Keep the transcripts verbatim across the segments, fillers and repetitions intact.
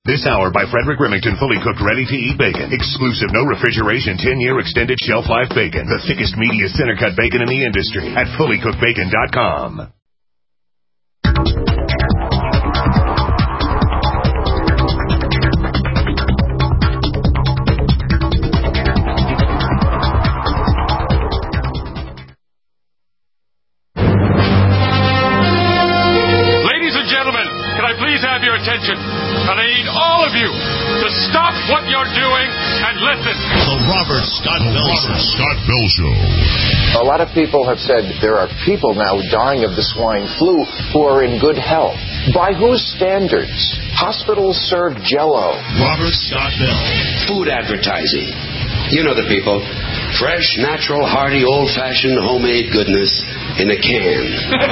This hour by Frederick Remington, fully cooked, ready-to-eat bacon. Exclusive, no refrigeration, ten-year extended shelf life bacon. The thickest, meatiest, center-cut bacon in the industry at fully cooked bacon dot com. Attention, and I need all of you to stop what you're doing and listen. The Robert Scott Bell Show. Robert Scott Bell Show. A lot of people have said there are people now dying of the swine flu who are in good health. By whose standards? Hospitals serve Jell-O. Robert Scott Bell. Food advertising. You know the people. Fresh, natural, hearty, old-fashioned, homemade goodness in a can.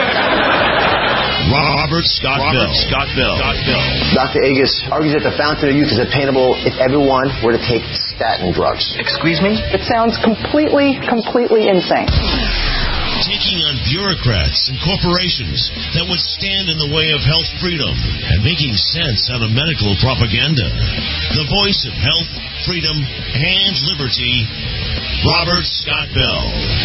Robert Scott Robert Bell. Scott Bell. Scott Bell. Doctor Agus argues that the fountain of youth is attainable if everyone were to take statin drugs. Excuse me? It sounds completely, completely insane. Taking on bureaucrats and corporations that would stand in the way of health freedom and making sense out of medical propaganda. The voice of health, freedom, and liberty, Robert Scott Bell.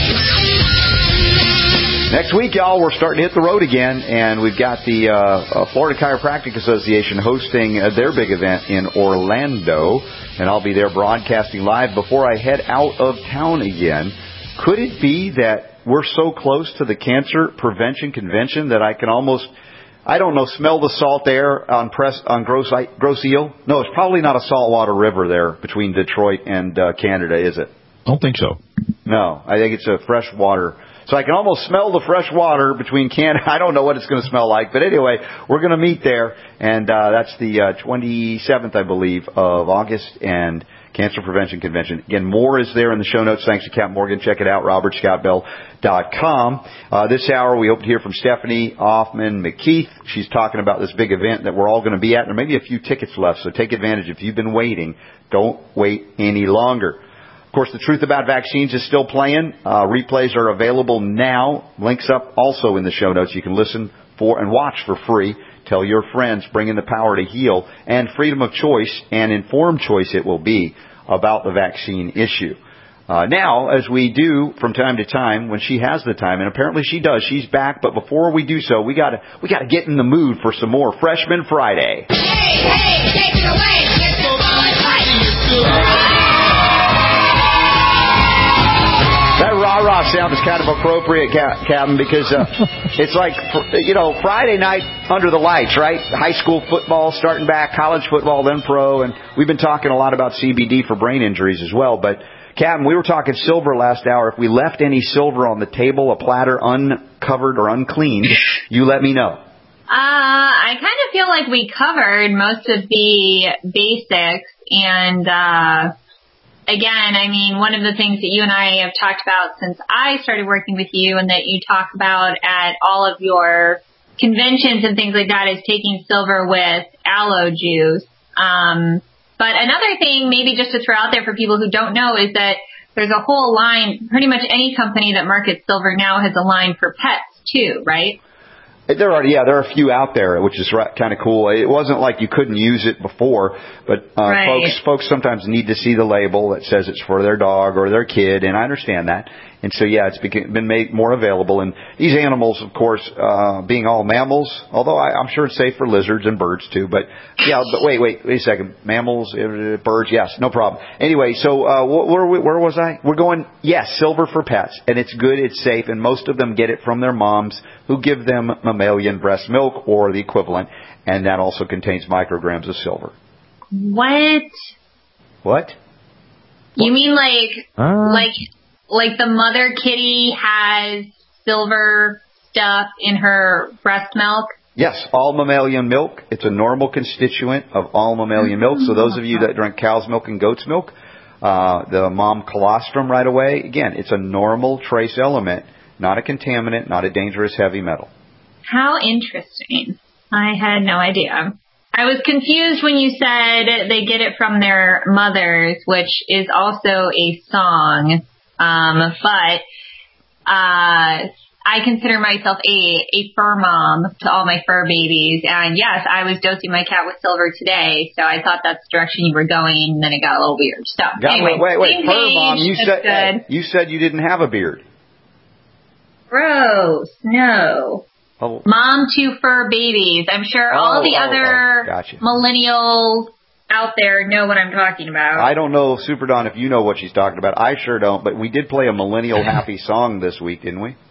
Next week, y'all, we're starting to hit the road again, and we've got the uh, Florida Chiropractic Association hosting uh, their big event in Orlando, and I'll be there broadcasting live before I head out of town again. Could it be that we're so close to the Cancer Prevention Convention that I can almost, I don't know, smell the salt air on press on Gross, Gross Eel? No, it's probably not a saltwater river there between Detroit and uh, Canada, is it? I don't think so. No, I think it's a fresh water. So I can almost smell the fresh water between Canada. I don't know what it's going to smell like. But anyway, we're going to meet there. And uh, that's the uh, twenty-seventh, I believe, of August. And Cancer Prevention Convention. Again, more is there in the show notes. Thanks to Captain Morgan. Check it out, robert scott bell dot com. Uh, this hour, we hope to hear from Stephanie Hoffman McKeith. She's talking about this big event that we're all going to be at. There may be a few tickets left, so take advantage. If you've been waiting, don't wait any longer. Of course, the Truth About Vaccines is still playing. Uh, replays are available now. Links up also in the show notes. You can listen for and watch for free. Tell your friends, bring in the power to heal, and freedom of choice and informed choice it will be about the vaccine issue. Uh, now, as we do from time to time, when she has the time, and apparently she does, she's back. But before we do so, we gotta we gotta get in the mood for some more Freshman Friday. Hey, hey, take it away, get the ball. That rah-rah sound is kind of appropriate, Captain, because uh, it's like, you know, Friday night under the lights, right? High school football starting back, college football, then pro, and we've been talking a lot about C B D for brain injuries as well. But, Captain, we were talking silver last hour. If we left any silver on the table, a platter uncovered or uncleaned, you let me know. Uh, I kind of feel like we covered most of the basics, and, uh... Again, I mean, one of the things that you and I have talked about since I started working with you and that you talk about at all of your conventions and things like that is taking silver with aloe juice. Um, but another thing maybe just to throw out there for people who don't know is that there's a whole line, pretty much any company that markets silver now has a line for pets too, right? There are, yeah, there are a few out there, which is kind of cool. It wasn't like you couldn't use it before, but uh, right. folks folks sometimes need to see the label that says it's for their dog or their kid, and I understand that. And so, yeah, it's been made more available. And these animals, of course, uh, being all mammals, although I, I'm sure it's safe for lizards and birds too. But, yeah, but wait, wait, wait a second. Mammals, uh, birds, yes, no problem. Anyway, so uh, where, where was I? We're going, yes, silver for pets. And it's good, it's safe, and most of them get it from their moms who give them mammalian breast milk or the equivalent. And that also contains micrograms of silver. What? What? You mean like, uh. like... Like the mother kitty has silver stuff in her breast milk? Yes, all mammalian milk. It's a normal constituent of all mammalian milk. So those of you that drink cow's milk and goat's milk, uh, the mom colostrum right away, again, it's a normal trace element, not a contaminant, not a dangerous heavy metal. How interesting. I had no idea. I was confused when you said they get it from their mothers, which is also a song. Um, but, uh, I consider myself a, a fur mom to all my fur babies. And yes, I was dosing my cat with silver today, so I thought that's the direction you were going, and then it got a little weird. So, got, anyway, wait, wait, same fur page, mom, you said, good. you said you didn't have a beard. Gross. No. Oh. Mom to fur babies. I'm sure Oh, all the oh, other oh, gotcha. millennials out there know what I'm talking about. I don't know, Super Don, if you know what she's talking about. I sure don't, but we did play a millennial happy song this week, didn't we?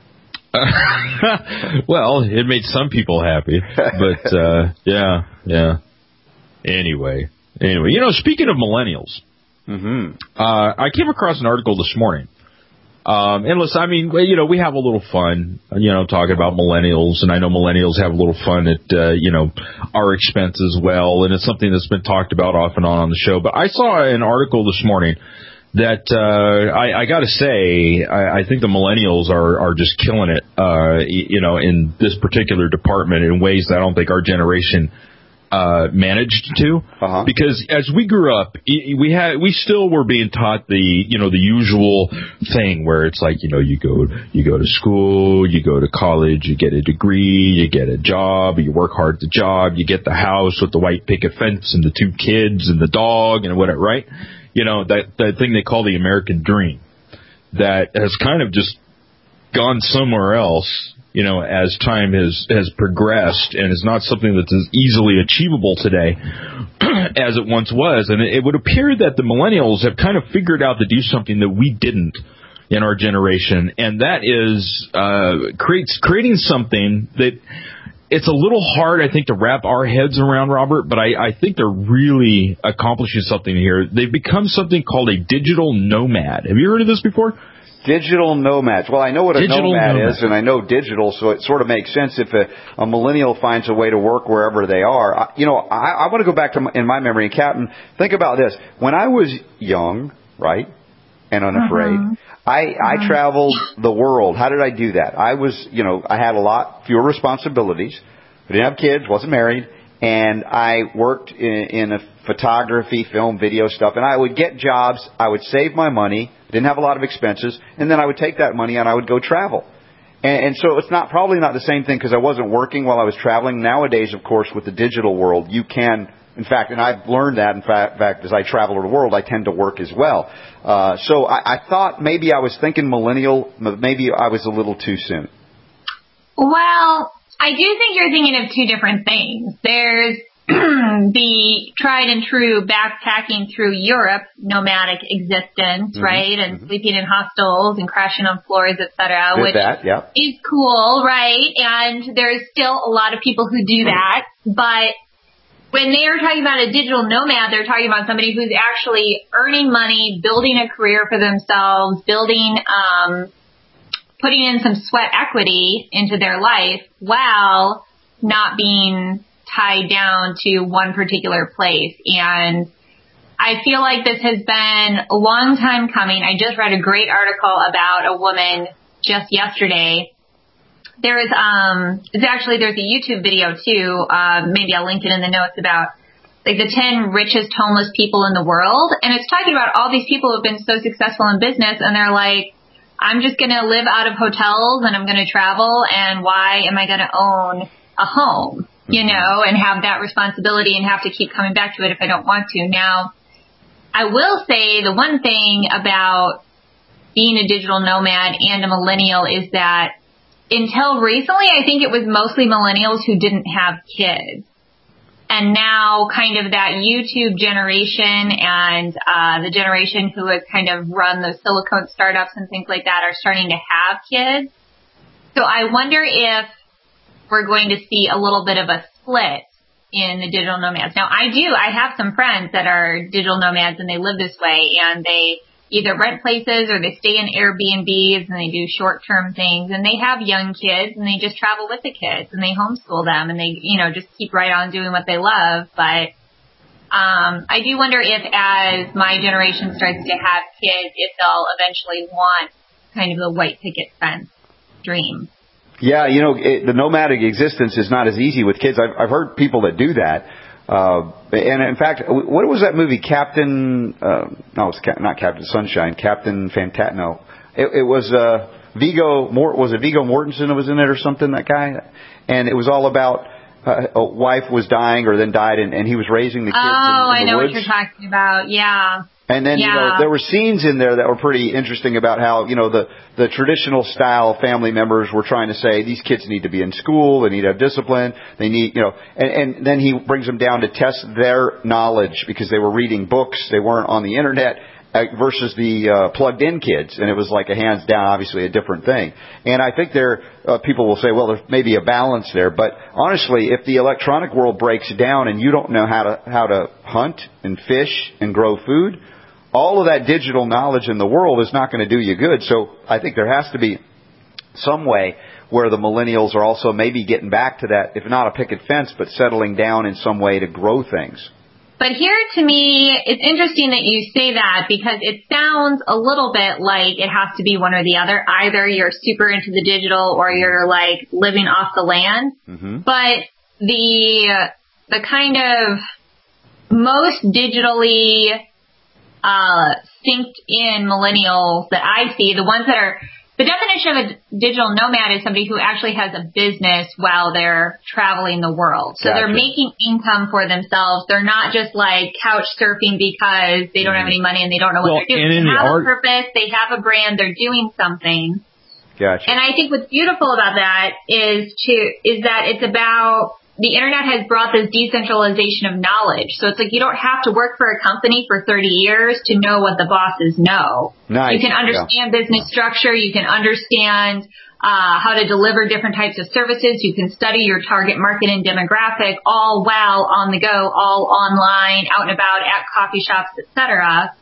Well, it made some people happy, but uh, yeah, yeah. Anyway, anyway, you know, speaking of millennials, mm-hmm. uh, I came across an article this morning. Um, and listen, I mean, you know, we have a little fun, you know, talking about millennials, and I know millennials have a little fun at, uh, you know, our expense as well, and it's something that's been talked about off and on on the show. But I saw an article this morning that uh, I, I got to say, I, I think the millennials are, are just killing it, uh, you know, in this particular department in ways that I don't think our generation Uh, managed to, uh-huh. because as we grew up, we had we still were being taught the you know the usual thing where it's like you know you go you go to school, you go to college, you get a degree, you get a job, you work hard at the job, you get the house with the white picket fence and the two kids and the dog and whatever, right? You know that that thing they call the American dream that has kind of just gone somewhere else. You know, as time has, has progressed, and is not something that's as easily achievable today as it once was. And it, it would appear that the millennials have kind of figured out to do something that we didn't in our generation, and that is uh, creates creating something that it's a little hard, I think, to wrap our heads around, Robert, but I, I think they're really accomplishing something here. They've become something called a digital nomad. Have you heard of this before? Digital nomads. Well, I know what a digital nomad, nomad is, and I know digital, so it sort of makes sense if a, a millennial finds a way to work wherever they are. I, you know, I, I want to go back to my, in my memory, and Captain, think about this. When I was young, right, and unafraid, uh-huh. I, uh-huh. I traveled the world. How did I do that? I was, you know, I had a lot fewer responsibilities. I didn't have kids, wasn't married, and I worked in, in a photography, film, video stuff, and I would get jobs. I would save my money. Didn't have a lot of expenses, and then I would take that money and I would go travel. And, and so it's not probably not the same thing because I wasn't working while I was traveling. Nowadays, of course, with the digital world, you can, in fact, and I've learned that, in fact, fact as I travel the world, I tend to work as well. Uh, so I, I thought maybe I was thinking millennial, maybe I was a little too soon. Well, I do think you're thinking of two different things. There's the tried and true backpacking through Europe nomadic existence, mm-hmm. right? And mm-hmm. sleeping in hostels and crashing on floors, et cetera, Did which that, yeah. is cool, right? And there's still a lot of people who do that. But when they are talking about a digital nomad, they're talking about somebody who's actually earning money, building a career for themselves, building, um, putting in some sweat equity into their life while not being tied down to one particular place. And I feel like this has been a long time coming. I just read a great article about a woman just yesterday. There is, um, it's actually, there's a YouTube video too, uh, maybe I'll link it in the notes about like the ten richest homeless people in the world. And it's talking about all these people who have been so successful in business, and they're like, I'm just going to live out of hotels and I'm going to travel, and why am I going to own a home? You know, and have that responsibility and have to keep coming back to it if I don't want to. Now, I will say the one thing about being a digital nomad and a millennial is that until recently, I think it was mostly millennials who didn't have kids. And now kind of that YouTube generation and uh, the generation who has kind of run those silicone startups and things like that are starting to have kids. So I wonder if we're going to see a little bit of a split in the digital nomads. Now, I do. I have some friends that are digital nomads, and they live this way, and they either rent places or they stay in Airbnbs, and they do short-term things, and they have young kids, and they just travel with the kids, and they homeschool them, and they, you know, just keep right on doing what they love. But um, I do wonder if as my generation starts to have kids, if they'll eventually want kind of the white picket fence dream. Yeah, you know, it, the nomadic existence is not as easy with kids. I've, I've heard people that do that. Uh, and in fact, what was that movie, Captain, uh, no, it's Cap, not Captain Sunshine, Captain Fantastic, no. It, it was, uh, Viggo, Mort, was it Viggo Mortensen that was in it or something, that guy? And it was all about uh, a wife was dying or then died, and, and he was raising the kids oh, in, in the I know woods. what you're talking about, yeah. And then, yeah. you know, there were scenes in there that were pretty interesting about how, you know, the, the traditional style family members were trying to say these kids need to be in school, they need to have discipline, they need, you know, and, and then he brings them down to test their knowledge because they were reading books, they weren't on the internet, uh, versus the uh, plugged-in kids. And it was like a hands down, obviously a different thing. And I think there, uh, people will say, well, there may be a balance there. But honestly, if the electronic world breaks down and you don't know how to, how to hunt and fish and grow food, all of that digital knowledge in the world is not going to do you good. So I think there has to be some way where the millennials are also maybe getting back to that, if not a picket fence, but settling down in some way to grow things. But here, to me, it's interesting that you say that because it sounds a little bit like it has to be one or the other. Either you're super into the digital or you're like living off the land. Mm-hmm. But the the kind of most digitally uh synced in millennials that I see, the ones that are, the definition of a digital nomad is somebody who actually has a business while they're traveling the world. So gotcha. They're making income for themselves. They're not just like couch surfing because they don't have any money and they don't know what well, they're doing. They have art- a purpose. They have a brand. They're doing something. Gotcha. And I think what's beautiful about that is to, is that it's about, the internet has brought this decentralization of knowledge. So it's like you don't have to work for a company for thirty years to know what the bosses know. Nice. You can understand yeah. business structure. You can understand uh, how to deliver different types of services. You can study your target market and demographic all while on the go, all online, out and about, at coffee shops, et cetera.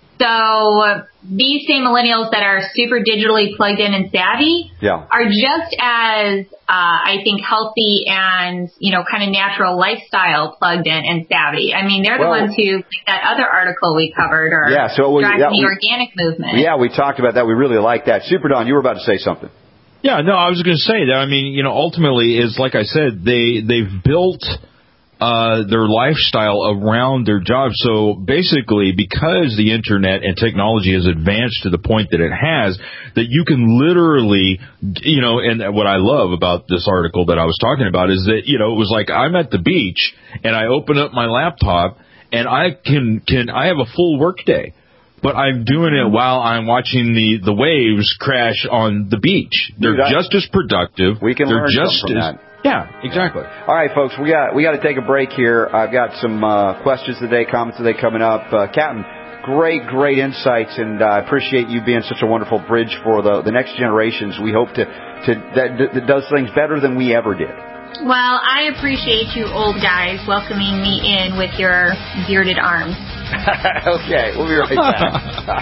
So these same millennials that are super digitally plugged in and savvy yeah. are just as, uh, I think, healthy and, you know, kind of natural lifestyle plugged in and savvy. I mean, they're the well, ones who, like that other article we covered, are yeah, so we, driving yeah, the we, organic movement. Yeah, we talked about that. We really like that. Super Don, you were about to say something. Yeah, no, I was going to say that. I mean, you know, ultimately, is like I said, they they've built Uh, their lifestyle around their job. So basically, because the internet and technology has advanced to the point that it has, that you can literally, you know, and what I love about this article that I was talking about is that, you know, it was like I'm at the beach and I open up my laptop and I can, can, I have a full work day. But I'm doing it while I'm watching the, the waves crash on the beach. They're Dude, I, just as productive. We can They're learn just from as, that. Yeah, exactly. All right, folks, we got we got to take a break here. I've got some uh, questions today, comments today coming up. Uh, Captain, great, great insights, and I uh, appreciate you being such a wonderful bridge for the, the next generations. We hope to, to that, that does things better than we ever did. Well, I appreciate you old guys welcoming me in with your bearded arms. Okay, we'll be right back.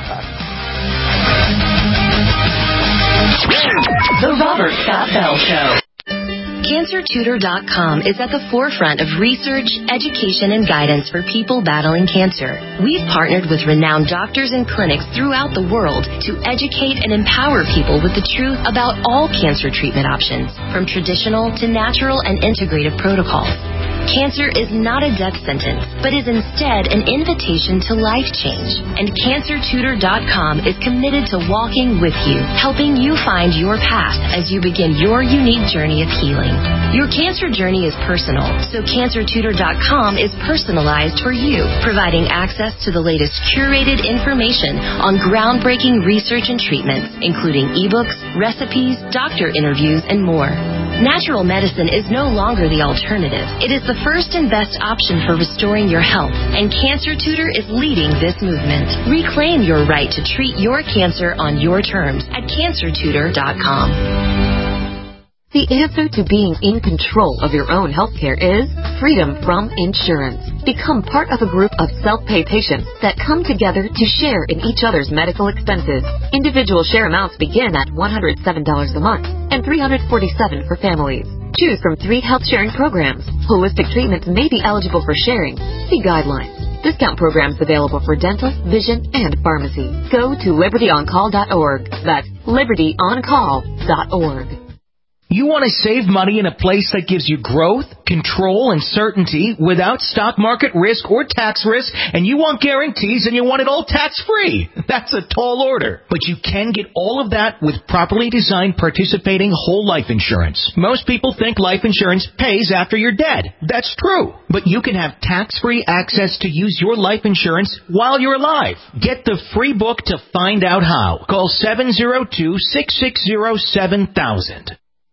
The Robert Scott Bell Show. Cancer Tutor dot com is at the forefront of research, education, and guidance for people battling cancer. We've partnered with renowned doctors and clinics throughout the world to educate and empower people with the truth about all cancer treatment options, from traditional to natural and integrative protocols. Cancer is not a death sentence, but is instead an invitation to life change. And Cancer Tutor dot com is committed to walking with you, helping you find your path as you begin your unique journey of healing. Your cancer journey is personal, so Cancer Tutor dot com is personalized for you, providing access to the latest curated information on groundbreaking research and treatments, including ebooks, recipes, doctor interviews, and more. Natural medicine is no longer the alternative. It is the first and best option for restoring your health, and Cancer Tutor is leading this movement. Reclaim your right to treat your cancer on your terms at Cancer Tutor dot com. The answer to being in control of your own healthcare is freedom from insurance. Become part of a group of self-pay patients that come together to share in each other's medical expenses. Individual share amounts begin at one hundred seven dollars a month and three hundred forty-seven dollars for families. Choose from three health sharing programs. Holistic treatments may be eligible for sharing. See guidelines. Discount programs available for dental, vision, and pharmacy. Go to liberty on call dot org. That's liberty on call dot org. You want to save money in a place that gives you growth, control, and certainty without stock market risk or tax risk, and you want guarantees and you want it all tax-free. That's a tall order. But you can get all of that with properly designed participating whole life insurance. Most people think life insurance pays after you're dead. That's true. But you can have tax-free access to use your life insurance while you're alive. Get the free book to find out how. Call seven zero two, six six zero, seven thousand.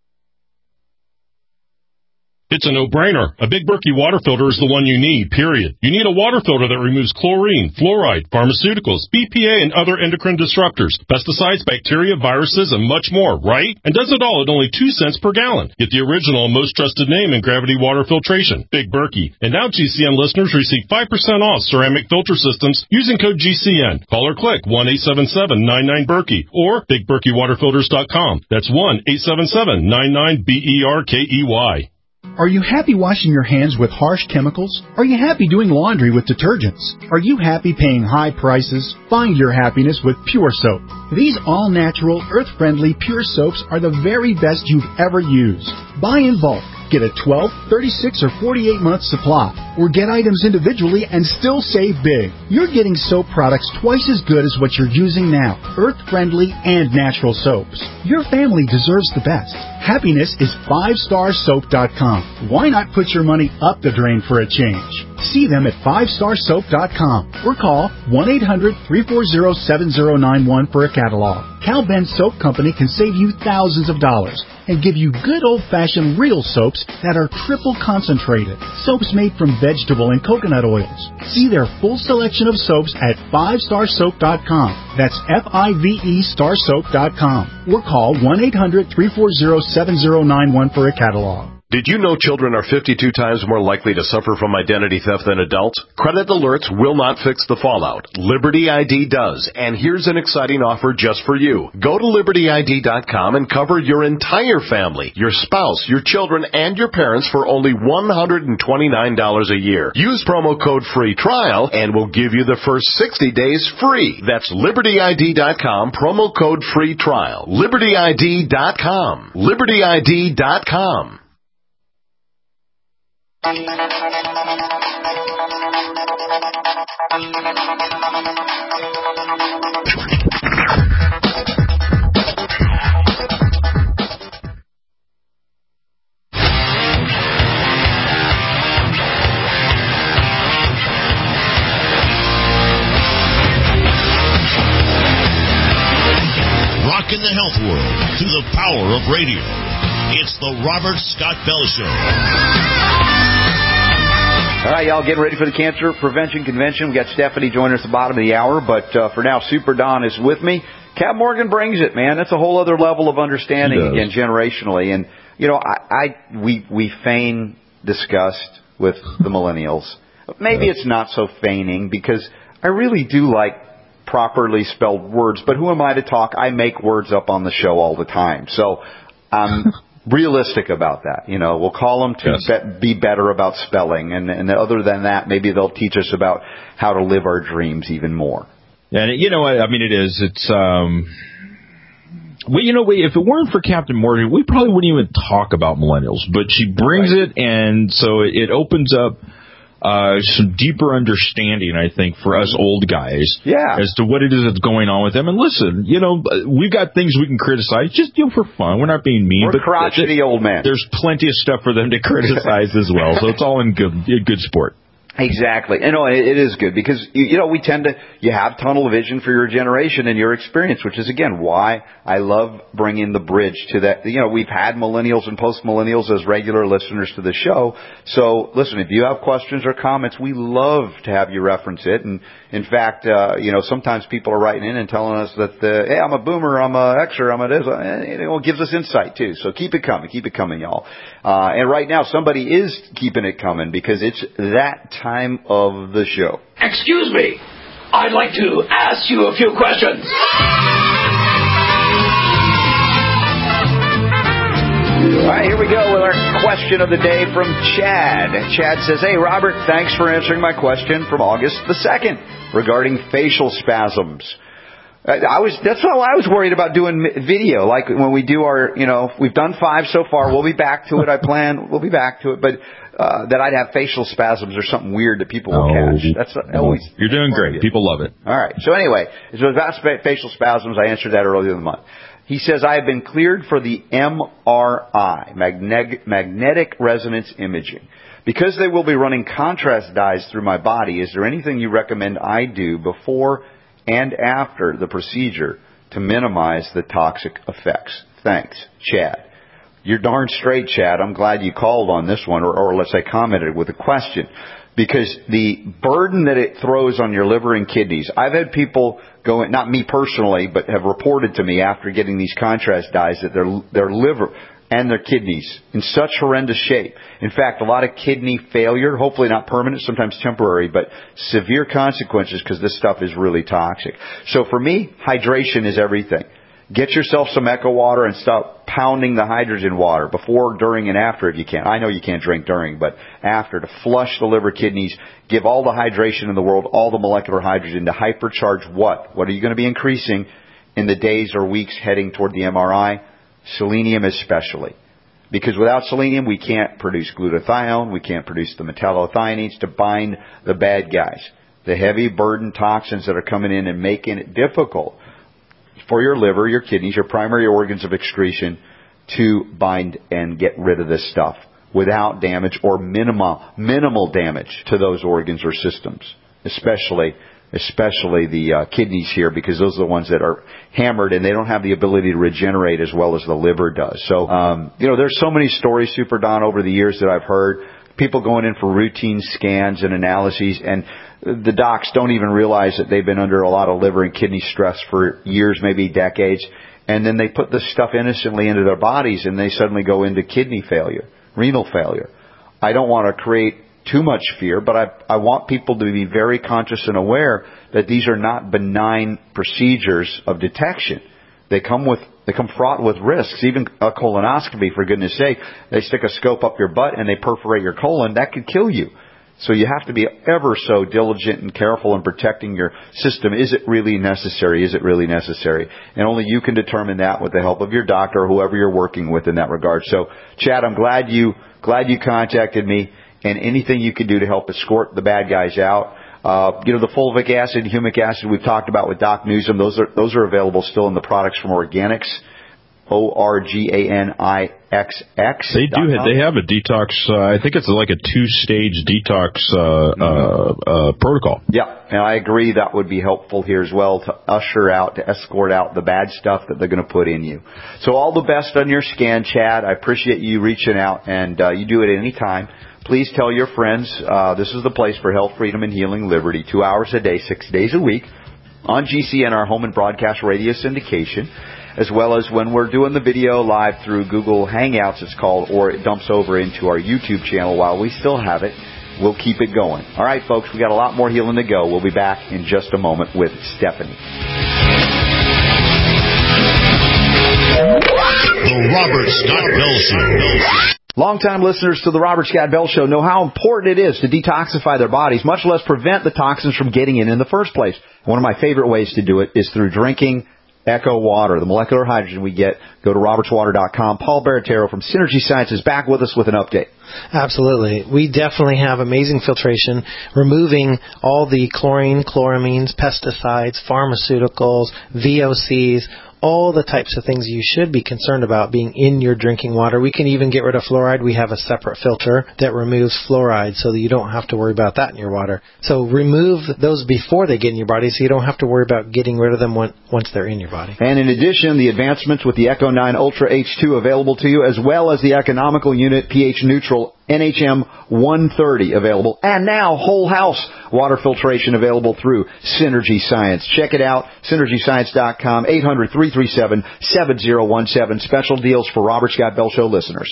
It's a no-brainer. A Big Berkey water filter is the one you need, period. You need a water filter that removes chlorine, fluoride, pharmaceuticals, B P A, and other endocrine disruptors, pesticides, bacteria, viruses, and much more, right? And does it all at only two cents per gallon. Get the original and most trusted name in gravity water filtration, Big Berkey. And now G C N listeners receive five percent off ceramic filter systems using code G C N. Call or click one eight seven seven, nine nine, Berkey or big berkey water filters dot com. That's one eight seven seven, nine nine, B E R K E Y. Are you happy washing your hands with harsh chemicals? Are you happy doing laundry with detergents? Are you happy paying high prices? Find your happiness with Pure Soap. These all-natural, earth-friendly Pure Soaps are the very best you've ever used. Buy in bulk. Get a twelve, thirty-six, or forty-eight month supply, or get items individually and still save big. You're getting soap products twice as good as what you're using now, earth-friendly and natural soaps. Your family deserves the best. Happiness is five star soap dot com. Why not put your money up the drain for a change? See them at five star soap dot com or call one eight hundred, three four zero, seven zero nine one for a catalog. Cal Ben Soap Company can save you thousands of dollars and give you good old-fashioned real soaps that are triple concentrated. Soaps made from vegetable and coconut oils. See their full selection of soaps at five star soap dot com. That's F I V E star soap dot com. Or call one eight hundred, three four zero, seven zero nine one for a catalog. Did you know children are fifty-two times more likely to suffer from identity theft than adults? Credit alerts will not fix the fallout. Liberty I D does, and here's an exciting offer just for you. Go to liberty I D dot com and cover your entire family, your spouse, your children, and your parents for only one hundred twenty-nine dollars a year. Use promo code FREE TRIAL and we'll give you the first sixty days free. That's liberty I D dot com, promo code FREE TRIAL. liberty I D dot com. liberty I D dot com. Rocking the health world through the power of radio. It's the Robert Scott Bell Show. All right, y'all, getting ready for the Cancer Prevention Convention. We got Stephanie joining us at the bottom of the hour, but uh, for now, Super Don is with me. Cap Morgan brings it, man. That's a whole other level of understanding, again, generationally. And, you know, I, I we we feign disgust with the millennials. Maybe it's not so feigning, because I really do like properly spelled words, but who am I to talk? I make words up on the show all the time. So I'm realistic about that. You know, we'll call them to yes. be, be better about spelling. And, and other than that, maybe they'll teach us about how to live our dreams even more. And you know what? I mean, it is. It's, um, well, you know, if it weren't for Captain Morgan, we probably wouldn't even talk about millennials. But she brings right. it, and so it opens up uh, some deeper understanding, I think, for us old guys. Yeah. As to what it is that's going on with them. And listen, you know, we've got things we can criticize, just, you know, for fun. We're not being mean. We're but crotchety old men. There's plenty of stuff for them to criticize as well. So it's all in good, good sport. Exactly. You know, it is good because, you know, we tend to, you have tunnel vision for your generation and your experience, which is, again, why I love bringing the bridge to that. You know, we've had millennials and post-millennials as regular listeners to the show. So, listen, if you have questions or comments, we love to have you reference it. And, in fact, uh, you know, sometimes people are writing in and telling us that, uh, hey, I'm a boomer, I'm a Xer, I'm a this. And it gives us insight, too. So keep it coming. Keep it coming, y'all. Uh, and right now, somebody is keeping it coming because it's that time. Time of the show. Excuse me. I'd like to ask you a few questions. All right, here we go with our question of the day from Chad. Chad says, hey, Robert, thanks for answering my question from August the second regarding facial spasms. I was, that's why I was worried about doing video. Like when we do our, you know, we've done five so far. We'll be back to it. I plan, we'll be back to it. But, uh, that I'd have facial spasms or something weird that people will no, catch. That's no. always. You're doing great. People love it. All right. So anyway, it was about facial spasms. I answered that earlier in the month. He says, I have been cleared for the M R I, magnetic, magnetic resonance imaging. Because they will be running contrast dyes through my body, is there anything you recommend I do before and after the procedure to minimize the toxic effects? Thanks, Chad. You're darn straight, Chad. I'm glad you called on this one, or, or let's say commented with a question. Because the burden that it throws on your liver and kidneys, I've had people go, not me personally, but have reported to me after getting these contrast dyes that their their liver and their kidneys in such horrendous shape. In fact, a lot of kidney failure, hopefully not permanent, sometimes temporary, but severe consequences because this stuff is really toxic. So for me, hydration is everything. Get yourself some Echo water and stop pounding the hydrogen water before, during, and after if you can. I know you can't drink during, but after, to flush the liver, kidneys, give all the hydration in the world, all the molecular hydrogen to hypercharge what? What are you going to be increasing in the days or weeks heading toward the M R I? Selenium especially. Because without selenium, we can't produce glutathione, we can't produce the metallothioneins to bind the bad guys, the heavy burden toxins that are coming in and making it difficult for your liver, your kidneys, your primary organs of excretion to bind and get rid of this stuff without damage or minimal, minimal damage to those organs or systems, especially especially the uh, kidneys here, because those are the ones that are hammered and they don't have the ability to regenerate as well as the liver does. So, um, you know, there's so many stories, Super Don, over the years that I've heard. People going in for routine scans and analyses, and the docs don't even realize that they've been under a lot of liver and kidney stress for years, maybe decades, and then they put this stuff innocently into their bodies and they suddenly go into kidney failure, renal failure. I don't want to create too much fear, but I, I want people to be very conscious and aware that these are not benign procedures of detection. They come with, they come fraught with risks. Even a colonoscopy, for goodness sake, they stick a scope up your butt and they perforate your colon. That could kill you. So you have to be ever so diligent and careful in protecting your system. Is it really necessary? Is it really necessary? And only you can determine that with the help of your doctor or whoever you're working with in that regard. So, Chad, I'm glad you, glad you contacted me. And anything you can do to help escort the bad guys out. Uh, you know, the fulvic acid and humic acid we've talked about with Doc Newsom, those are, those are available still in the products from Organix. O R G A N I X X. They do. They have a detox. Uh, I think it's like a two-stage detox uh, mm-hmm. uh, uh, protocol. Yeah, and I agree that would be helpful here as well to usher out, to escort out the bad stuff that they're going to put in you. So all the best on your scan, Chad. I appreciate you reaching out, and uh, you do it any time. Please tell your friends uh, this is the place for health, freedom, and healing liberty. Two hours a day, six days a week on G C N, our home and broadcast radio syndication, as well as when we're doing the video live through Google Hangouts, it's called, or it dumps over into our YouTube channel while we still have it. We'll keep it going. All right, folks, we got a lot more healing to go. We'll be back in just a moment with Stephanie. The Robert Scott Bell Show. Longtime listeners to the Robert Scott Bell Show know how important it is to detoxify their bodies, much less prevent the toxins from getting in in the first place. One of my favorite ways to do it is through drinking Echo water, the molecular hydrogen we get. Go to roberts water dot com. Paul Baratero from Synergy Science is back with us with an update. Absolutely. We definitely have amazing filtration, removing all the chlorine, chloramines, pesticides, pharmaceuticals, V O Cs, all the types of things you should be concerned about being in your drinking water. We can even get rid of fluoride. We have a separate filter that removes fluoride so that you don't have to worry about that in your water. So remove those before they get in your body so you don't have to worry about getting rid of them once they're in your body. And in addition, the advancements with the Echo nine Ultra H two available to you, as well as the economical unit pH neutral N H M one thirty available, and now whole house water filtration available through Synergy Science. Check it out, synergy science dot com, eight hundred, three three seven, seven zero one seven. Special deals for Robert Scott Bell Show listeners.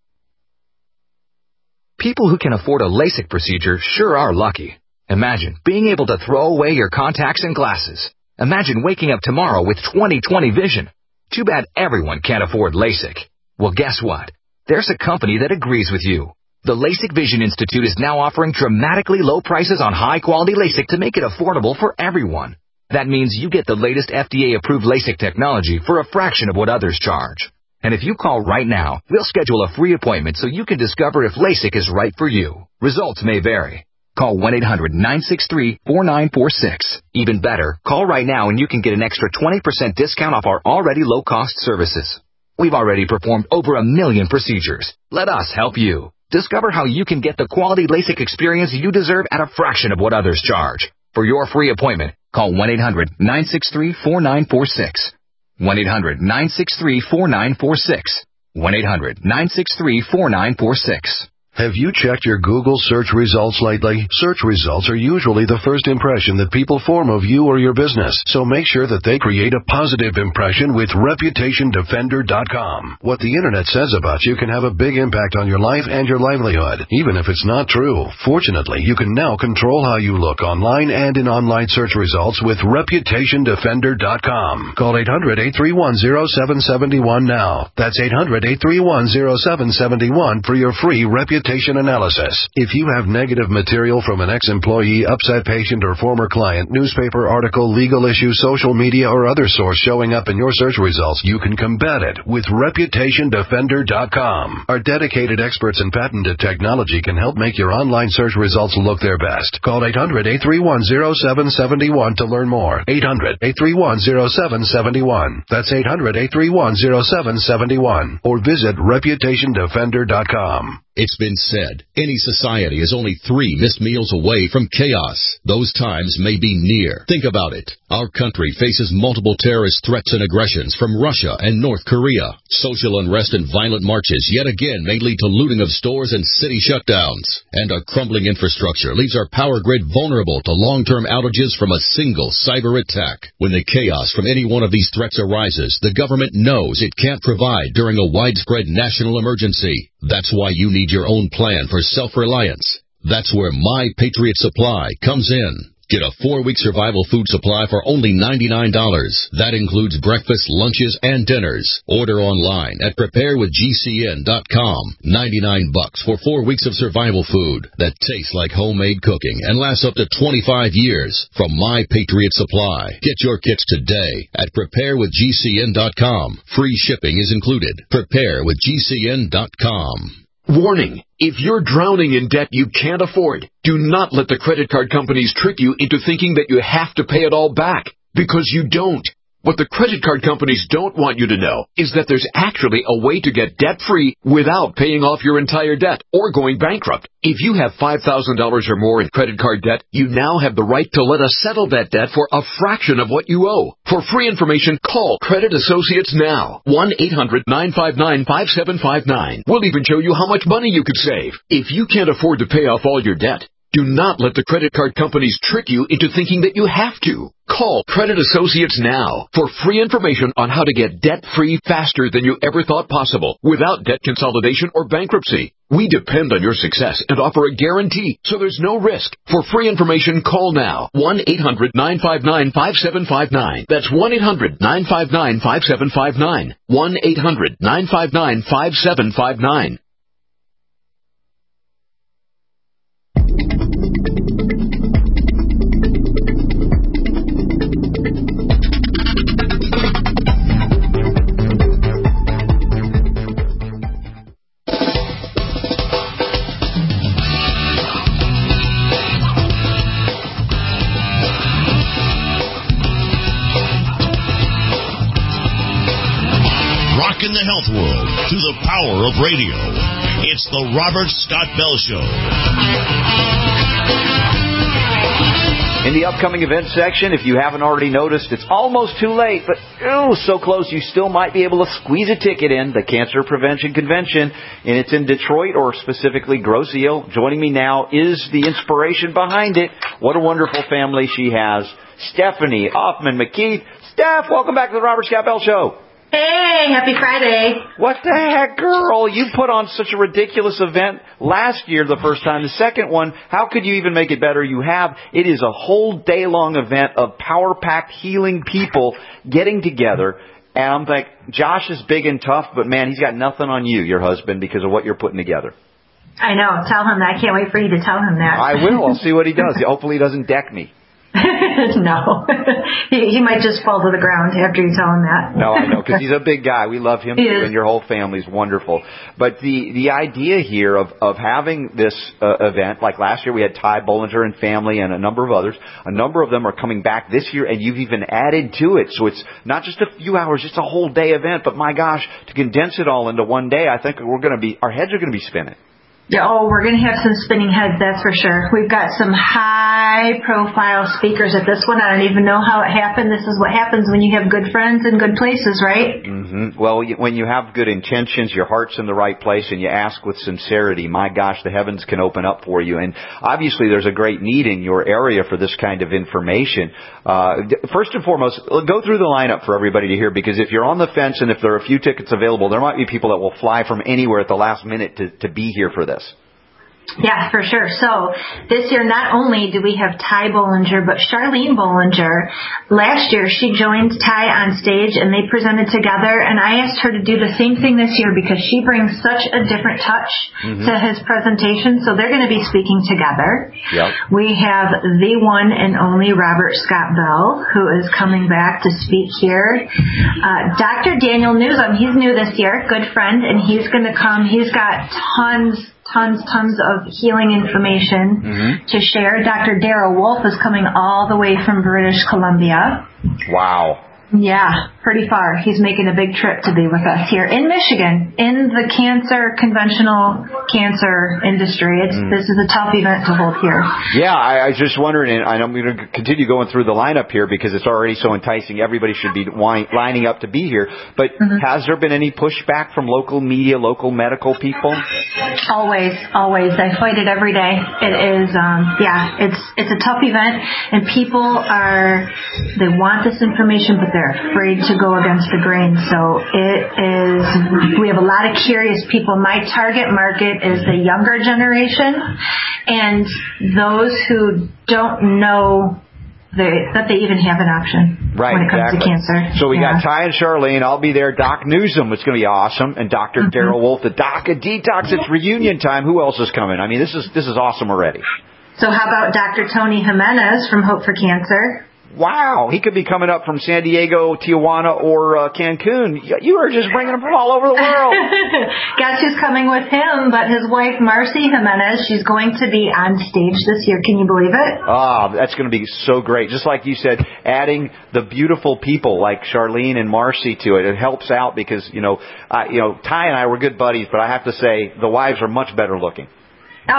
People who can afford a LASIK procedure sure are lucky. Imagine being able to throw away your contacts and glasses. Imagine waking up tomorrow with twenty twenty vision. Too bad everyone can't afford LASIK. Well, guess what? There's a company that agrees with you. The LASIK Vision Institute is now offering dramatically low prices on high-quality LASIK to make it affordable for everyone. That means you get the latest F D A-approved LASIK technology for a fraction of what others charge. And if you call right now, we'll schedule a free appointment so you can discover if LASIK is right for you. Results may vary. Call one eight hundred nine six three four nine four six. Even better, call right now and you can get an extra twenty percent discount off our already low-cost services. We've already performed over a million procedures. Let us help you. Discover how you can get the quality LASIK experience you deserve at a fraction of what others charge. For your free appointment, call one eight hundred nine six three four nine four six. one eight hundred nine six three four nine four six. one eight hundred nine six three four nine four six. Have you checked your Google search results lately? Search results are usually the first impression that people form of you or your business, so make sure that they create a positive impression with Reputation Defender dot com. What the Internet says about you can have a big impact on your life and your livelihood, even if it's not true. Fortunately, you can now control how you look online and in online search results with Reputation Defender dot com. Call eight hundred eight three one zero seven seven one now. That's eight hundred eight three one zero seven seven one for your free Reputation analysis. If you have negative material from an ex-employee, upset patient, or former client, newspaper article, legal issue, social media, or other source showing up in your search results, you can combat it with Reputation Defender dot com. Our dedicated experts in patented technology can help make your online search results look their best. Call eight hundred eight three one zero seven seven one to learn more. eight hundred eight three one zero seven seven one. That's eight hundred eight three one zero seven seven one. Or visit Reputation Defender dot com. It's been said, any society is only three missed meals away from chaos. Those times may be near. Think about it. Our country faces multiple terrorist threats and aggressions from Russia and North Korea. Social unrest and violent marches yet again may lead to looting of stores and city shutdowns. And a crumbling infrastructure leaves our power grid vulnerable to long-term outages from a single cyber attack. When the chaos from any one of these threats arises, the government knows it can't provide during a widespread national emergency. That's why you need your own plan for self-reliance. That's where My Patriot Supply comes in. Get a four-week survival food supply for only ninety-nine dollars. That includes breakfast, lunches, and dinners. Order online at prepare with G C N dot com. ninety-nine bucks for four weeks of survival food that tastes like homemade cooking and lasts up to twenty-five years from My Patriot Supply. Get your kits today at prepare with G C N dot com. Free shipping is included. prepare with G C N dot com. Warning, if you're drowning in debt you can't afford, do not let the credit card companies trick you into thinking that you have to pay it all back, because you don't. What the credit card companies don't want you to know is that there's actually a way to get debt-free without paying off your entire debt or going bankrupt. If you have five thousand dollars or more in credit card debt, you now have the right to let us settle that debt for a fraction of what you owe. For free information, call Credit Associates now. one eight hundred nine five nine five seven five nine. We'll even show you how much money you could save. If you can't afford to pay off all your debt, do not let the credit card companies trick you into thinking that you have to. Call Credit Associates now for free information on how to get debt-free faster than you ever thought possible without debt consolidation or bankruptcy. We depend on your success and offer a guarantee, so there's no risk. For free information, call now. one eight hundred nine five nine five seven five nine. That's one eight hundred nine five nine five seven five nine. one eight hundred nine five nine five seven five nine. In the health world through the power of radio. It's the Robert Scott Bell Show. In the upcoming event section, if you haven't already noticed, it's almost too late, but ooh, so close you still might be able to squeeze a ticket in, the Cancer Prevention Convention, and it's in Detroit, or specifically Grosse Ile. Joining me now is the inspiration behind it. What a wonderful family she has. Stephanie Hoffman McKeith. Steph, welcome back to the Robert Scott Bell Show. Hey, happy Friday. What the heck, girl? You put on such a ridiculous event last year the first time. The second one, how could you even make it better? You have. It is a whole day-long event of power-packed, healing people getting together. And I'm like, Josh is big and tough, but man, he's got nothing on you, your husband, because of what you're putting together. I know. Tell him that. I can't wait for you to tell him that. I will. I'll see what he does. Hopefully he doesn't deck me. No. he, he might just fall to the ground after you tell him that. No, I know, because he's a big guy. We love him, he too, is. and your whole family's wonderful. But the, the idea here of, of having this uh, event, like last year we had Ty Bollinger and family and a number of others. A number of them are coming back this year, and you've even added to it. So it's not just a few hours, it's a whole day event. But my gosh, to condense it all into one day, I think we're going to be, our heads are going to be spinning. Yeah, oh, we're going to have some spinning heads, that's for sure. We've got some high-profile speakers at this one. I don't even know how it happened. This is what happens when you have good friends in good places, right? Mm-hmm. Well, when you have good intentions, your heart's in the right place, and you ask with sincerity, my gosh, the heavens can open up for you. And obviously there's a great need in your area for this kind of information. Uh, first and foremost, go through the lineup for everybody to hear, because if you're on the fence and if there are a few tickets available, there might be people that will fly from anywhere at the last minute to, to be here for this. Yeah, for sure. So this year, not only do we have Ty Bollinger, but Charlene Bollinger. Last year, she joined Ty on stage, and they presented together. And I asked her to do the same thing this year because she brings such a different touch mm-hmm. to his presentation. So they're going to be speaking together. Yep. We have the one and only Robert Scott Bell, who is coming back to speak here. Uh, Doctor Daniel Newsom, he's new this year, good friend, and he's going to come. He's got tons Tons, tons of healing information mm-hmm. to share. Doctor Darrell Wolf is coming all the way from British Columbia. Wow. Yeah, pretty far. He's making a big trip to be with us here in Michigan, in the cancer, conventional cancer industry. It's, mm. This is a tough event to hold here. Yeah, I, I was just wondering, and I'm going to continue going through the lineup here because it's already so enticing. Everybody should be lining up to be here. But mm-hmm. has there been any pushback from local media, local medical people? Always, always. I fight it every day. It is, um, yeah, it's it's a tough event, and people are, they want this information, but they're afraid to go against the grain. So it is, we have a lot of curious people. My target market is the younger generation and those who don't know they, that they even have an option right, when it comes exactly. to cancer. So we yeah. got Ty and Charlene. I'll be there. Doc Newsom, it's going to be awesome. And Doctor Mm-hmm. Darrell Wolf, the Doc of Detox. It's reunion time. Who else is coming? I mean, this is this is awesome already. So how about Doctor Tony Jimenez from Hope for Cancer? Wow, he could be coming up from San Diego, Tijuana, or uh, Cancun. You are just bringing them from all over the world. Guess who's coming with him? But his wife, Marcy Jimenez, she's going to be on stage this year. Can you believe it? Ah, that's going to be so great. Just like you said, adding the beautiful people like Charlene and Marcy to it, it helps out because, you know, I, you know, Ty and I were good buddies, but I have to say the wives are much better looking. Oh,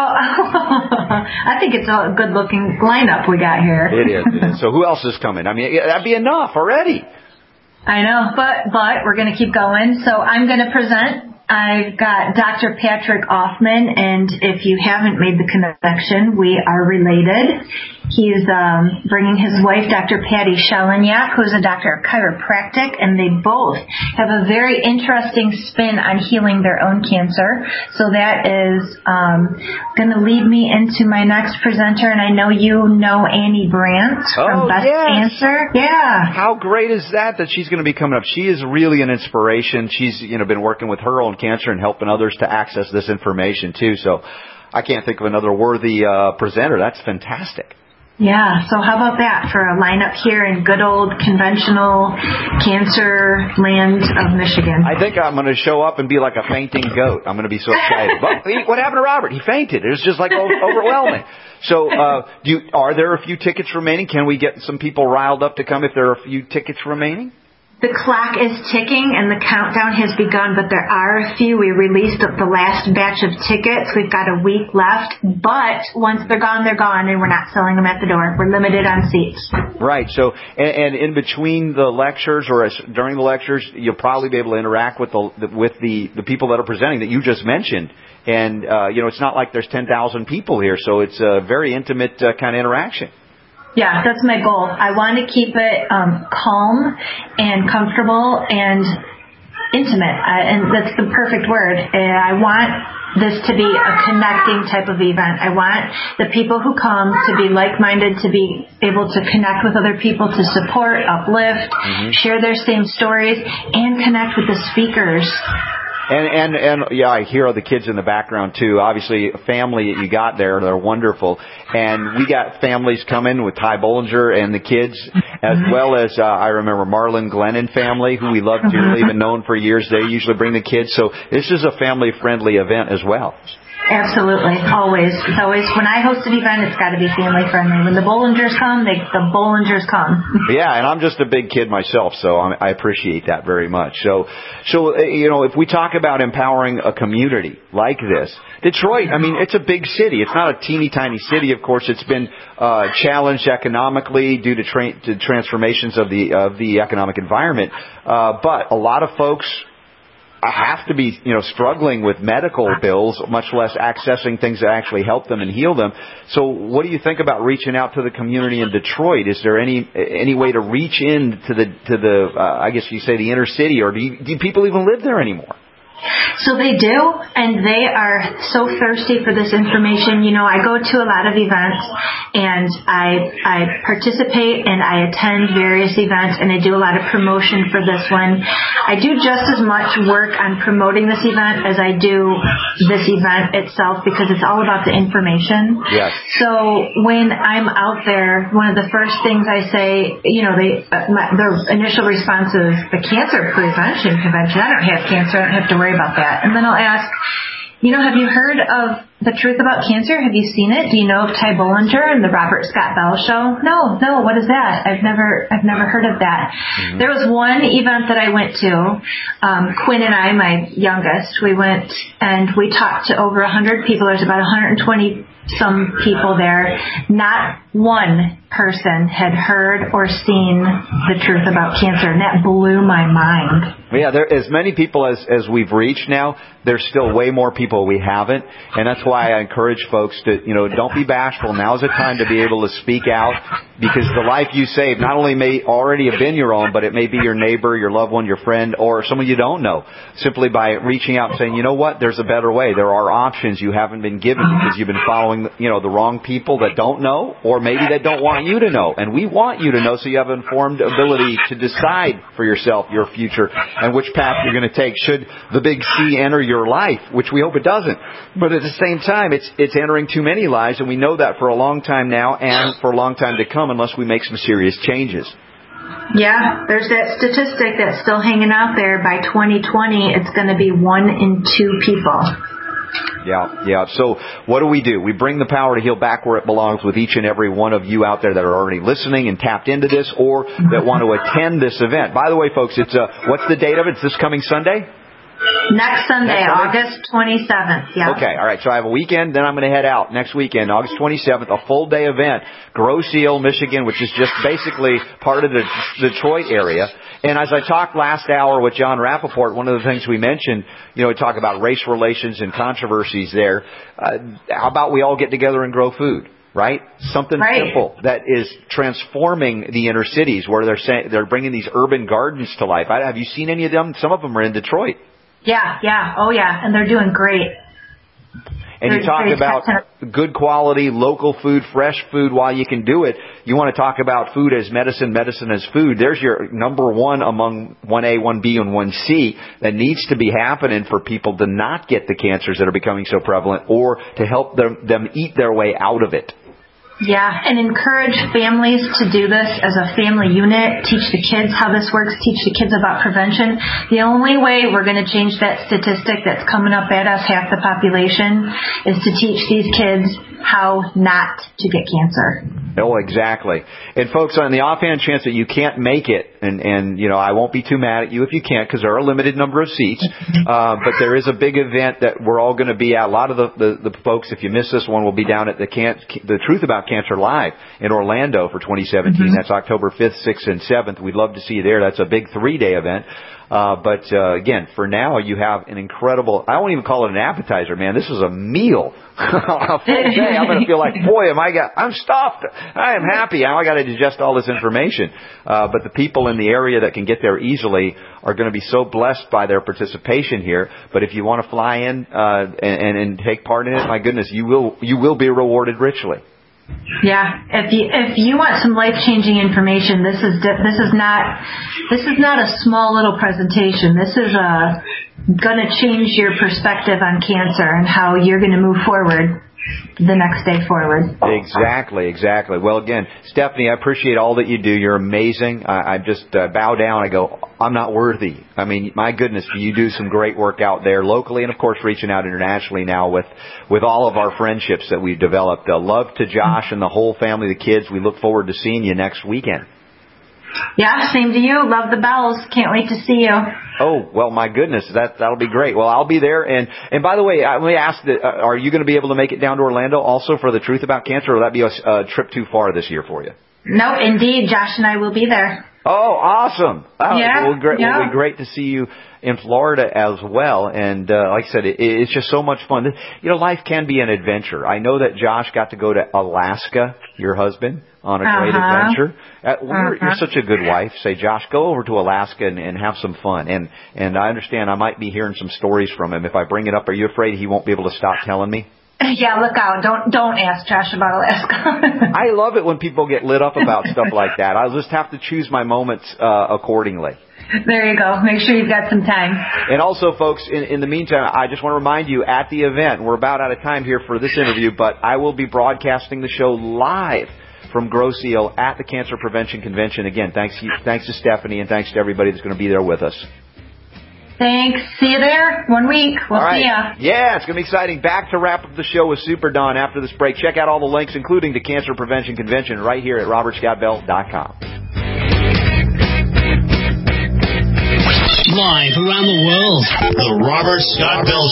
I think it's a good-looking lineup we got here. It is, it is. So who else is coming? I mean, that'd be enough already. I know, but but we're going to keep going. So I'm going to present. I've got Doctor Patrick Offman, and if you haven't made the connection, we are related. He's um, bringing his wife, Doctor Patty Shellenyak, who's a doctor of chiropractic, and they both have a very interesting spin on healing their own cancer. So that is um, going to lead me into my next presenter, and I know you know Annie Brandt from oh, Best yes. Answer. Yeah. How great is that that she's going to be coming up? She is really an inspiration. She's you know been working with her own cancer and helping others to access this information too. So I can't think of another worthy uh, presenter. That's fantastic. Yeah, so how about that for a lineup here in good old conventional cancer land of Michigan? I think I'm going to show up and be like a fainting goat. I'm going to be so excited. But what happened to Robert? He fainted. It was just like overwhelming. So uh, do you, are there a few tickets remaining? Can we get some people riled up to come if there are a few tickets remaining? The clock is ticking and the countdown has begun, but there are a few. We released the last batch of tickets. We've got a week left, but once they're gone, they're gone, and we're not selling them at the door. We're limited on seats. Right. So, and, and in between the lectures or as, during the lectures, you'll probably be able to interact with the with the, the people that are presenting that you just mentioned. And, uh, you know, it's not like there's ten thousand people here, so it's a very intimate uh, kind of interaction. Yeah, that's my goal. I want to keep it um, calm and comfortable and intimate, I, and that's the perfect word. And I want this to be a connecting type of event. I want the people who come to be like-minded, to be able to connect with other people, to support, uplift, mm-hmm. share their same stories, and connect with the speakers And, and, and, yeah, I hear the kids in the background too. Obviously, a family that you got there, they're wonderful. And we got families coming with Ty Bollinger and the kids, as well as, uh, I remember Marlon Glennon family, who we love dearly, been known for years. They usually bring the kids. So this is a family-friendly event as well. Absolutely. Always. It's always, when I host an event, it's got to be family friendly. When the Bollingers come, they, the Bollingers come. Yeah, and I'm just a big kid myself, so I'm, I appreciate that very much. So, so, you know, if we talk about empowering a community like this, Detroit, I mean, it's a big city. It's not a teeny tiny city. Of course, it's been, uh, challenged economically due to, tra- to transformations of the, of the economic environment. Uh, but a lot of folks have to be, you know, struggling with medical bills, much less accessing things that actually help them and heal them. So what do you think about reaching out to the community in Detroit? Is there any any way to reach in to the, to the uh, I guess you say the inner city, or do, you, do people even live there anymore? So they do, and they are so thirsty for this information. You know, I go to a lot of events, and I I participate and I attend various events, and I do a lot of promotion for this one. I do just as much work on promoting this event as I do this event itself, because it's all about the information. Yes. So when I'm out there, one of the first things I say, you know, they uh, my, their initial response is the cancer prevention convention. I don't have cancer. I don't have to worry about that. And then I'll ask, you know, have you heard of The Truth About Cancer? Have you seen it? Do you know of Ty Bollinger and the Robert Scott Bell Show? No, no, what is that? I've never, I've never heard of that. Mm-hmm. There was one event that I went to, um, Quinn and I, my youngest, we went and we talked to over one hundred people. There's about one hundred twenty some people there. Not one person had heard or seen The Truth About Cancer, and that blew my mind. Yeah, there as many people as as we've reached now, there's still way more people we haven't, and that's why I encourage folks to, you know, don't be bashful. Now's the time to be able to speak out, because the life you save not only may already have been your own, but it may be your neighbor, your loved one, your friend, or someone you don't know. Simply by reaching out and saying, you know what, there's a better way. There are options you haven't been given because you've been following, you know, the wrong people that don't know, or maybe that don't want you to know. And we want you to know, so you have informed ability to decide for yourself your future and which path you're going to take should the big C enter your life, which we hope it doesn't. But at the same time, it's it's entering too many lives, and we know that for a long time now and for a long time to come, unless we make some serious changes. Yeah, there's that statistic that's still hanging out there. By twenty twenty, it's going to be one in two people. Yeah, yeah. So what do we do? We bring the power to heal back where it belongs with each and every one of you out there that are already listening and tapped into this, or that want to attend this event. By the way, folks, it's uh, what's the date of it? It's this coming Sunday? Next Sunday, Next Sunday? August twenty-seventh. Yeah. Okay, all right. So I have a weekend, then I'm going to head out next weekend, August twenty-seventh, a full day event, Grosse Ile, Michigan, which is just basically part of the Detroit area. And as I talked last hour with John Rappaport, one of the things we mentioned, you know, we talk about race relations and controversies there. Uh, how about we all get together and grow food? Right? Something right. simple that is transforming the inner cities, where they're saying they're bringing these urban gardens to life. I, have you seen any of them? Some of them are in Detroit. Yeah, yeah, oh yeah, and they're doing great. And they're, you talk about good quality, local food, fresh food while you can do it. You want to talk about food as medicine, medicine as food. There's your number one among one A, one B, and one C that needs to be happening for people to not get the cancers that are becoming so prevalent, or to help them, them eat their way out of it. Yeah, and encourage families to do this as a family unit. Teach the kids how this works. Teach the kids about prevention. The only way we're going to change that statistic that's coming up at us, half the population, is to teach these kids how not to get cancer. Oh, exactly. And folks, on the offhand chance that you can't make it, and, and you know, I won't be too mad at you if you can't, because there are a limited number of seats, uh, but there is a big event that we're all going to be at. A lot of the, the, the folks, if you miss this one, will be down at the can- the Truth About Cancer Live in Orlando for twenty seventeen. Mm-hmm. That's October fifth, sixth, and seventh. We'd love to see you there. That's a big three-day event. Uh, but, uh, again, for now, you have an incredible, I won't even call it an appetizer, man. This is a meal. A full day. I'm going to feel like, boy, am I got, I'm stuffed. I am happy. Now I got to digest all this information. Uh, but the people in the area that can get there easily are going to be so blessed by their participation here. But if you want to fly in, uh, and, and take part in it, my goodness, you will, you will be rewarded richly. Yeah, if you if you want some life changing information, this is this is not this is not a small little presentation. This is a going to change your perspective on cancer and how you're going to move forward the next day forward. Exactly, exactly. Well, again, Stephanie, I appreciate all that you do. You're amazing. I, I just uh, bow down. I go, I'm not worthy. I mean, my goodness, you do some great work out there locally and, of course, reaching out internationally now with, with all of our friendships that we've developed. Uh, love to Josh and the whole family, the kids. We look forward to seeing you next weekend. Yeah, same to you. Love the bells. Can't wait to see you. Oh, well, my goodness, that, that'll be great. Well, I'll be there. And, and by the way, let me ask, that, uh, are you going to be able to make it down to Orlando also for the Truth About Cancer, or will that be a, a trip too far this year for you? No, indeed. Josh and I will be there. Oh, awesome. Oh, yeah, it will, great, yeah. will be great to see you in Florida as well. And uh, like I said, it, it's just so much fun. You know, life can be an adventure. I know that Josh got to go to Alaska, your husband, on a great uh-huh. adventure. Uh, you're, uh-huh. you're such a good wife. Say, Josh, go over to Alaska and, and have some fun. And and I understand I might be hearing some stories from him. If I bring it up, are you afraid he won't be able to stop telling me? Yeah, look out. Don't don't ask Josh about Alaska. I love it when people get lit up about stuff like that. I'll just have to choose my moments uh, accordingly. There you go. Make sure you've got some time. And also, folks, in, in the meantime, I just want to remind you, at the event, we're about out of time here for this interview, but I will be broadcasting the show live from Grosse Ile at the Cancer Prevention Convention. Again, thanks, thanks to Stephanie and thanks to everybody that's going to be there with us. Thanks. See you there. One week. We'll all right. see ya. Yeah, it's going to be exciting. Back to wrap up the show with Super Don after this break. Check out all the links, including the Cancer Prevention Convention, right here at robert scott bell dot com. Live around the world, the Robert Scott Bell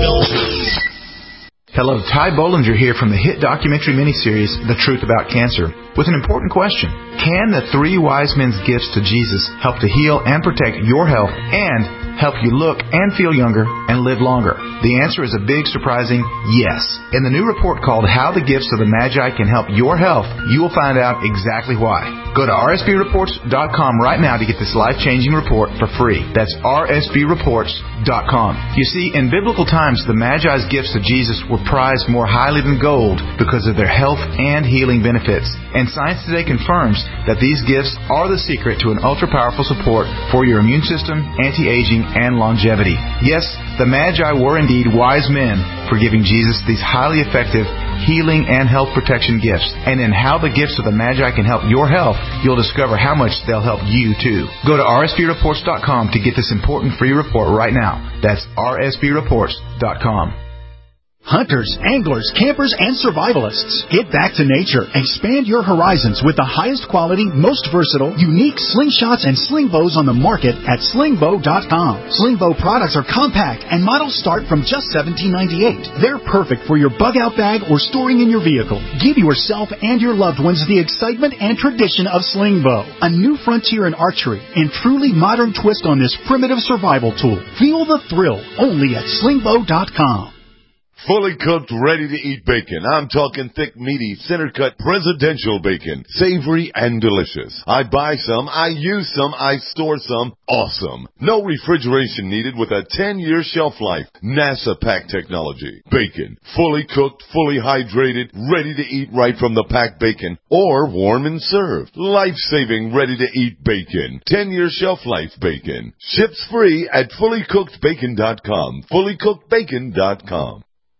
Show. Hello, Ty Bollinger here from the hit documentary miniseries, The Truth About Cancer, with an important question. Can the three wise men's gifts to Jesus help to heal and protect your health and help you look and feel younger and live longer? The answer is a big, surprising yes. In the new report called How the Gifts of the Magi Can Help Your Health, you will find out exactly why. Go to r s b reports dot com right now to get this life-changing report for free. That's r s b reports dot com. You see, in biblical times, the Magi's gifts to Jesus were prized more highly than gold because of their health and healing benefits. And science today confirms that these gifts are the secret to an ultra-powerful support for your immune system, anti-aging, and longevity. Yes, the Magi were indeed wise men for giving Jesus these highly effective healing and health protection gifts. And in How the Gifts of the Magi Can Help Your Health, you'll discover how much they'll help you too. Go to r s b reports dot com to get this important free report right now. That's r s b reports dot com. Hunters, anglers, campers, and survivalists. Get back to nature. Expand your horizons with the highest quality, most versatile, unique slingshots and sling bows on the market at sling bow dot com. Sling bow products are compact and models start from just seventeen ninety-eight. They're perfect for your bug-out bag or storing in your vehicle. Give yourself and your loved ones the excitement and tradition of sling bow. A new frontier in archery and truly modern twist on this primitive survival tool. Feel the thrill only at sling bow dot com. Fully cooked, ready-to-eat bacon. I'm talking thick, meaty, center-cut, presidential bacon. Savory and delicious. I buy some, I use some, I store some. Awesome. No refrigeration needed with a ten-year shelf life. NASA pack technology. Bacon. Fully cooked, fully hydrated, ready to eat right from the packed bacon. Or warm and served. Life-saving, ready-to-eat bacon. ten-year shelf life bacon. Ships free at fully cooked bacon dot com. fully cooked bacon dot com.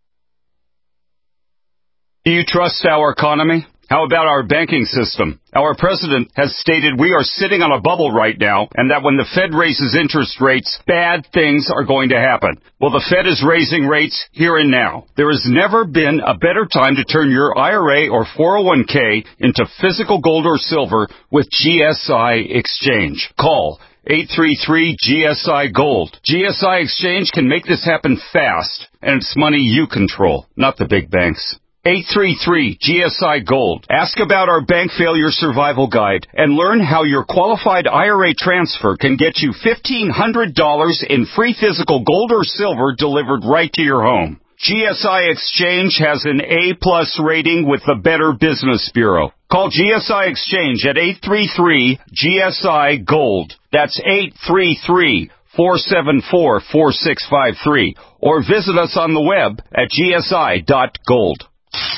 Do you trust our economy? How about our banking system? Our president has stated we are sitting on a bubble right now and that when the Fed raises interest rates, bad things are going to happen. Well, the Fed is raising rates here and now. There has never been a better time to turn your I R A or four oh one k into physical gold or silver with G S I Exchange. Call eight three three G S I Gold. G S I Exchange can make this happen fast, and it's money you control, not the big banks. eight three three G S I Gold. Ask about our bank failure survival guide and learn how your qualified I R A transfer can get you fifteen hundred dollars in free physical gold or silver delivered right to your home. G S I Exchange has an A-plus rating with the Better Business Bureau. Call G S I Exchange at eight three three G S I Gold. That's eight three three four seven four four six five three. Or visit us on the web at G S I dot gold.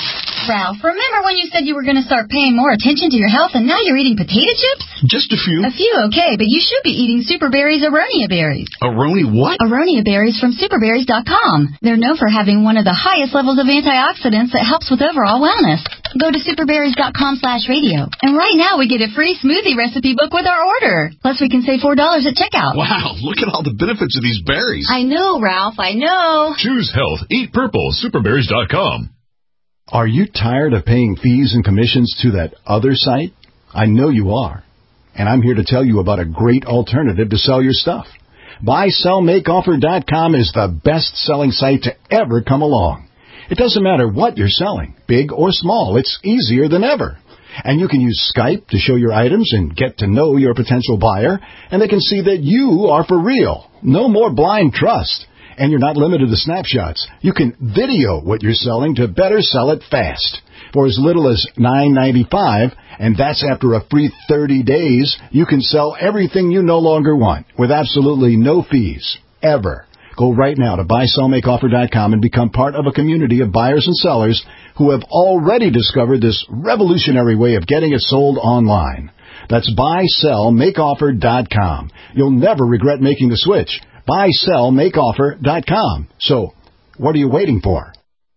Ralph, remember when you said you were going to start paying more attention to your health and now you're eating potato chips? Just a few. A few, okay, but you should be eating Super Berries Aronia berries. Aronia what? Aronia berries from super berries dot com. They're known for having one of the highest levels of antioxidants that helps with overall wellness. Go to super berries dot com slash radio. And right now we get a free smoothie recipe book with our order. Plus we can save four dollars at checkout. Wow, look at all the benefits of these berries. I know, Ralph, I know. Choose health. Eat purple. super berries dot com. Are you tired of paying fees and commissions to that other site? I know you are. And I'm here to tell you about a great alternative to sell your stuff. buy sell make offer dot com is the best-selling site to ever come along. It doesn't matter what you're selling, big or small. It's easier than ever. And you can use Skype to show your items and get to know your potential buyer, and they can see that you are for real. No more blind trust. And you're not limited to snapshots. You can video what you're selling to better sell it fast. For as little as nine ninety-five, and that's after a free thirty days, you can sell everything you no longer want with absolutely no fees, ever. Go right now to buy sell make offer dot com and become part of a community of buyers and sellers who have already discovered this revolutionary way of getting it sold online. That's buy sell make offer dot com. You'll never regret making the switch. buy sell make offer dot com. So, what are you waiting for?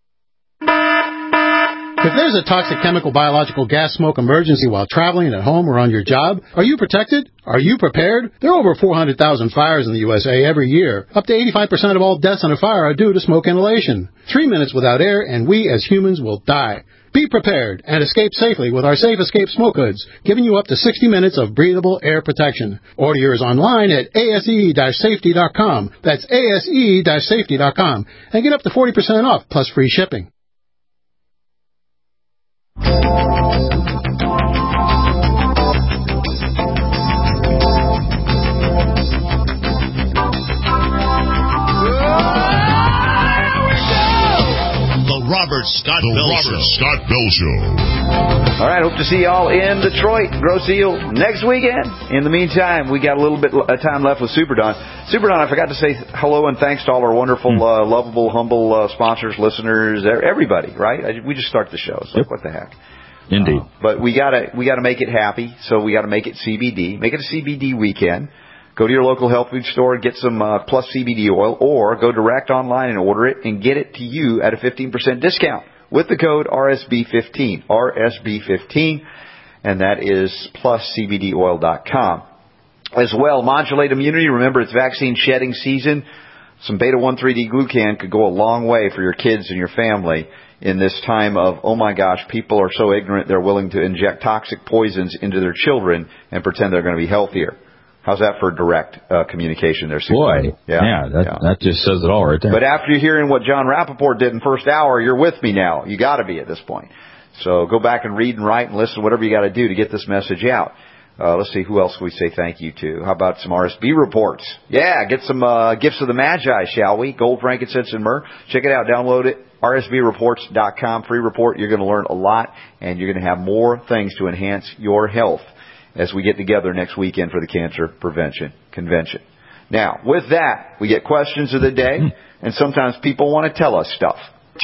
If there's a toxic chemical, biological, gas smoke emergency while traveling at home or on your job, are you protected? Are you prepared? There are over four hundred thousand fires in the U S A every year. Up to eighty-five percent of all deaths in a fire are due to smoke inhalation. Three minutes without air and we as humans will die. Be prepared and escape safely with our Safe Escape Smoke Hoods, giving you up to sixty minutes of breathable air protection. Order yours online at A S E safety dot com. That's A S E safety dot com. And get up to forty percent off plus free shipping. Robert Scott Bell Robert Show. Scott Bell Show. All right, hope to see y'all in Detroit, Grosse Ile, next weekend. In the meantime, we got a little bit of time left with Super Don. Super Don, I forgot to say hello and thanks to all our wonderful, mm. uh, lovable, humble uh, sponsors, listeners, everybody. Right? I, we just start the show. It's like, yep. What the heck? Indeed. Uh, but we gotta we gotta make it happy. So we gotta make it C B D. Make it a C B D weekend. Go to your local health food store and get some uh, Plus C B D oil, or go direct online and order it and get it to you at a fifteen percent discount with the code R S B fifteen, R S B fifteen, and that is plus C B D oil dot com. As well, Modulate Immunity. Remember, it's vaccine shedding season. Some beta one three D glucan could go a long way for your kids and your family in this time of, oh my gosh, people are so ignorant they're willing to inject toxic poisons into their children and pretend they're going to be healthier. How's that for direct uh, communication there, Super? Boy, yeah, yeah, that, yeah, that just says it all right there. But after you're hearing what John Rappaport did in first hour, you're with me now. You got to be at this point. So go back and read and write and listen, whatever you got to do to get this message out. Uh, let's see, who else can we say thank you to? How about some R S B reports? Yeah, get some uh, gifts of the Magi, shall we? Gold, frankincense, and myrrh. Check it out. Download it. R S B reports dot com, free report. You're going to learn a lot, and you're going to have more things to enhance your health as we get together next weekend for the Cancer Prevention Convention. Now, with that, we get questions of the day, and sometimes people want to tell us stuff.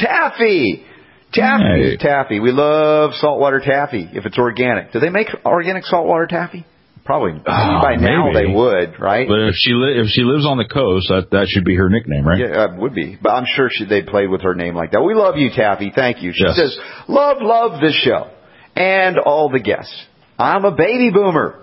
Taffy! Taffy is taffy. We love saltwater taffy if it's organic. Do they make organic saltwater taffy? Probably. Oh, by now maybe. They would, right? But if she li- if she lives on the coast, that that should be her nickname, right? Yeah, it would be. But I'm sure she, they played with her name like that. We love you, Taffy. Thank you. She yes. says, love, love this show and all the guests. I'm a baby boomer.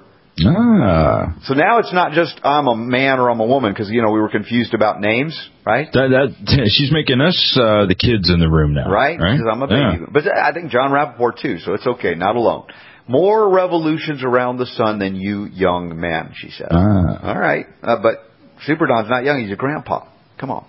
Ah. So now it's not just I'm a man or I'm a woman, because, you know, we were confused about names, right? That, that she's making us uh, the kids in the room now. Right? Because right? I'm a baby yeah. boomer. But I think John Rappaport, too, so it's okay. Not alone. More revolutions around the sun than you young men, she said. Ah. All right. Uh, but Super Don's not young. He's a grandpa. Come on.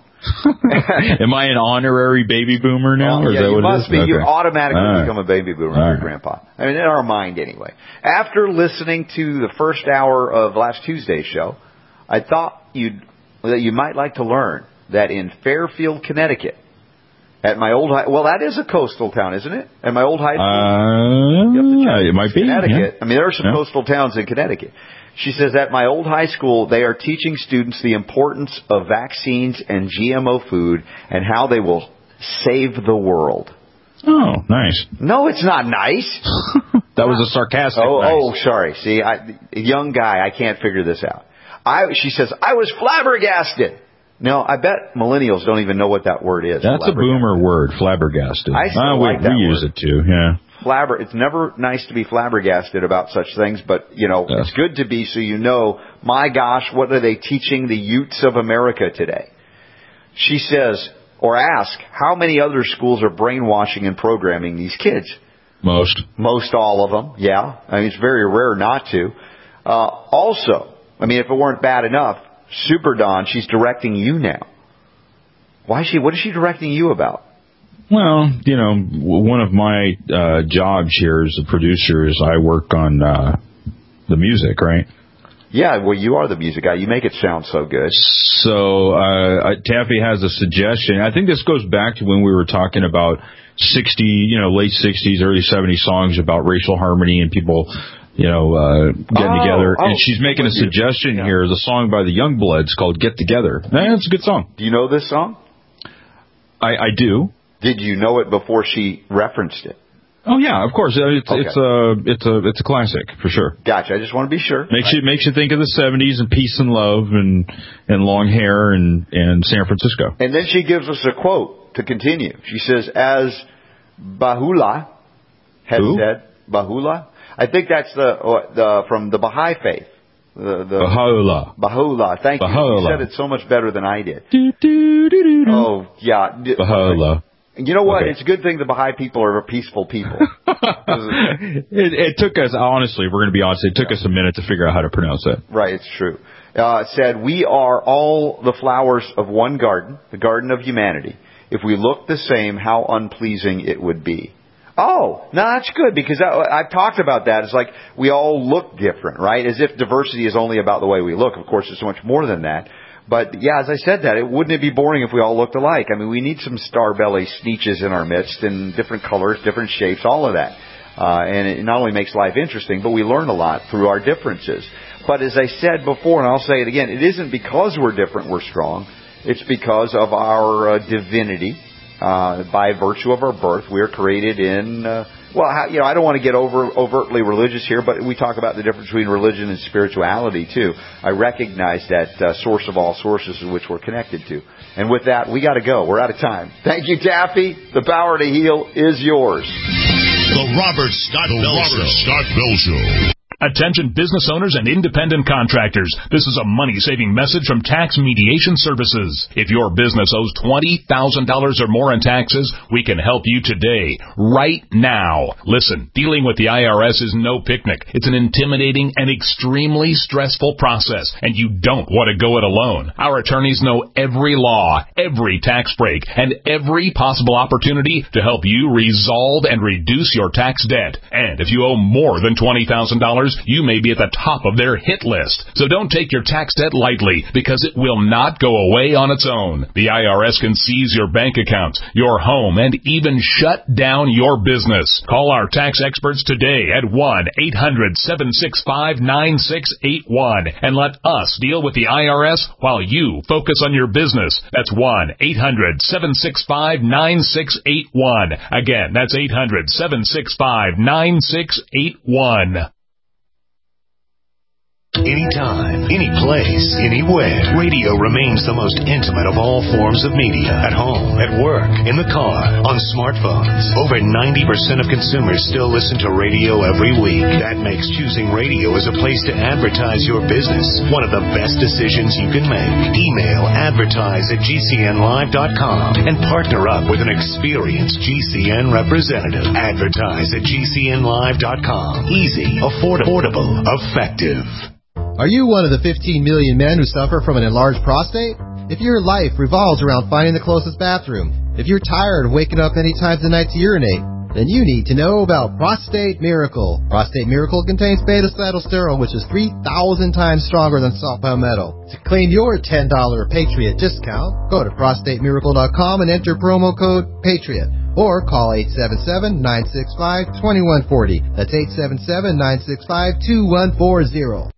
Am I an honorary baby boomer now? Oh, or yeah, is that you what must it is? be. Okay. You automatically right. become a baby boomer All your right. grandpa. I mean, in our mind anyway. After listening to the first hour of last Tuesday's show, I thought you'd, that you might like to learn that in Fairfield, Connecticut, at my old high, well, that is a coastal town, isn't it? At my old high school? Uh, it might be. Connecticut. Yeah. I mean, there are some yeah. coastal towns in Connecticut. She says, at my old high school, they are teaching students the importance of vaccines and G M O food and how they will save the world. Oh, nice. No, it's not nice. That was a sarcastic. Oh, nice. oh, sorry. See, I, a young guy, I can't figure this out. I, she says, I was flabbergasted. No, I bet millennials don't even know what that word is. That's a boomer word, flabbergasted. I still oh, like we, that we word. use it too, yeah. Flabber. It's never nice to be flabbergasted about such things, but, you know, yes. It's good to be so you know, my gosh, what are they teaching the youths of America today? She says, or ask, how many other schools are brainwashing and programming these kids? Most. Most all of them, yeah. I mean, it's very rare not to. Uh, also, I mean, if it weren't bad enough, Super Don, she's directing you now. Why is she, what is she directing you about? Well, you know, one of my uh, jobs here as a producer is I work on uh, the music, right? Yeah, well, you are the music guy. You make it sound so good. So uh, Taffy has a suggestion. I think this goes back to when we were talking about sixty, you know, late sixties, early seventies songs about racial harmony and people, you know, uh, getting oh, together. Oh, and she's making a suggestion yeah. here. There's a song by the Youngbloods called Get Together. That's a good song. Do you know this song? I, I do. Did you know it before she referenced it? Oh yeah, of course. It's okay. it's a it's a it's a classic for sure. Gotcha. I just want to be sure. Makes you makes you think of the seventies and peace and love and and long hair and and San Francisco. And then she gives us a quote to continue. She says, "As Baha'u'llah has Who? said, Baha'u'llah. I think that's the the from the Baha'i faith. The, the Baha'u'llah. Baha'u'llah. Thank Baha'u'llah. you. You said it so much better than I did. Do, do, do, do, do. Oh yeah. Baha'u'llah. You know what? Okay. It's a good thing the Baha'i people are peaceful people. it, it took us, honestly, we're going to be honest, it took yeah. us a minute to figure out how to pronounce that. Right, it's true. Uh, it said, we are all the flowers of one garden, the garden of humanity. If we look the same, how unpleasing it would be. Oh, no, that's good, because I, I've talked about that. It's like we all look different, right? As if diversity is only about the way we look. Of course, it's so much more than that. But, yeah, as I said that, it wouldn't it be boring if we all looked alike? I mean, we need some star-belly sneeches in our midst and different colors, different shapes, all of that. Uh, and it not only makes life interesting, but we learn a lot through our differences. But as I said before, and I'll say it again, it isn't because we're different we're strong. It's because of our uh, divinity. Uh, by virtue of our birth, we are created in... Uh, Well, how, you know, I don't want to get over overtly religious here, but we talk about the difference between religion and spirituality, too. I recognize that uh, source of all sources in which we're connected to. And with that, we got to go. We're out of time. Thank you, Taffy. The power to heal is yours. The Robert Scott the Bell Robert Show. Scott Bell Show. Attention business owners and independent contractors. This is a money-saving message from Tax Mediation Services. If your business owes twenty thousand dollars or more in taxes, we can help you today, right now. Listen, dealing with the I R S is no picnic. It's an intimidating and extremely stressful process, and you don't want to go it alone. Our attorneys know every law, every tax break, and every possible opportunity to help you resolve and reduce your tax debt. And if you owe more than twenty thousand dollars, you may be at the top of their hit list. So don't take your tax debt lightly, because it will not go away on its own. The I R S can seize your bank accounts, your home, and even shut down your business. Call our tax experts today at one eight hundred seven six five nine six eight one and let us deal with the I R S while you focus on your business. That's one eight hundred seven six five nine six eight one. Again, that's eight hundred seven six five nine six eight one. Anytime, any place, anywhere. Radio remains the most intimate of all forms of media. At home, at work, in the car, on smartphones. Over ninety percent of consumers still listen to radio every week. That makes choosing radio as a place to advertise your business one of the best decisions you can make. Email advertise at g c n live dot com and partner up with an experienced G C N representative. Advertise at g c n live dot com. Easy, affordable, effective. Are you one of the fifteen million men who suffer from an enlarged prostate? If your life revolves around finding the closest bathroom, if you're tired of waking up many times a night to urinate, then you need to know about Prostate Miracle. Prostate Miracle contains beta-cetylsterol, which is three thousand times stronger than salt palmetto. To claim your ten dollars Patriot discount, go to prostate miracle dot com and enter promo code PATRIOT. Or call eight seven seven, nine six five, two one four zero. That's eight seven seven, nine six five, two one four zero.